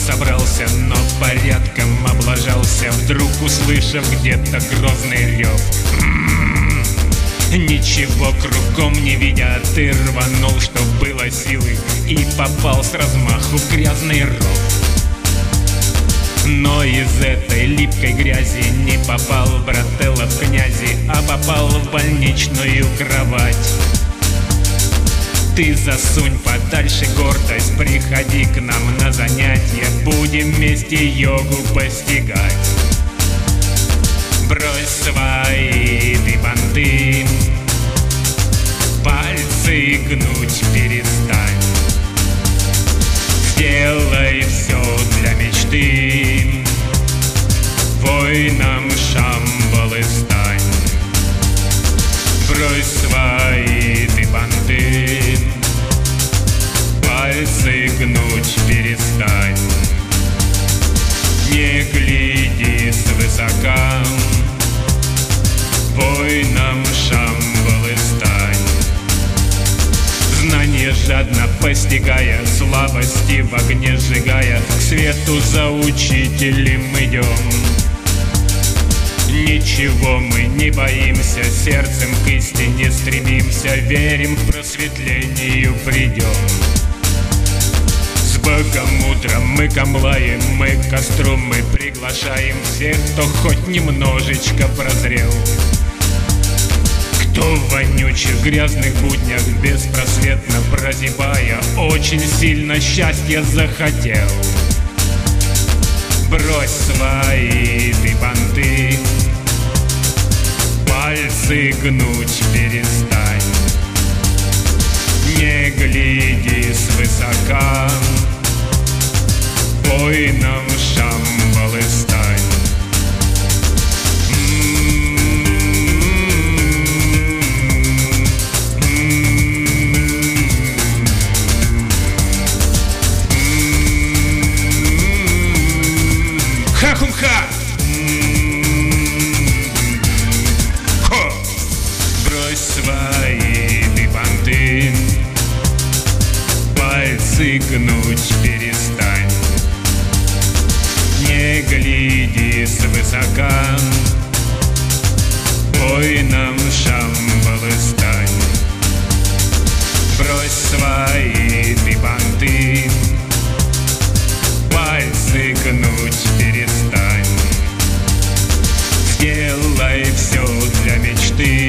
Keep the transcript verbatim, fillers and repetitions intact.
собрался, но порядком облажался, вдруг услышав где-то грозный рев. М-м-м. Ничего кругом не видя, ты рванул, что было силы, и попал с размаху в грязный ров. Но из этой липкой грязи не попал брателло в князи, а попал в больничную кровать. Ты засунь подальше гордость, приходи к нам на занятия, будем вместе йогу постигать. Брось свои ты банты, пальцы гнуть перестань. Сделай все для мечты, воином Шамбалы стань. Брось свои ты банты, пальцы гнуть перестань. Не гляди свысока, воином Шамбалы стань. Знание жадно постигая, слабости в огне сжигая, к свету за учителем идем. Ничего мы не боимся, сердцем к истине стремимся, верим, к просветлению придем. С Богом утром мы камлаем, мы к костру мы приглашаем всех, кто хоть немножечко прозрел. Кто в вонючих грязных буднях беспросветно прозябая, очень сильно счастья захотел. Брось свои ты банты, пальцы гнуть перестань. Не гляди свысока, воином Шамбалы стань. Ха-хум-ха! Хо! Брось свои ты банты, пальцы гнуть перестань. Не гляди свысока, воином Шамбалы стань. Брось свои ты банты, пальцы гнуть перестань. Сделай все для мечты,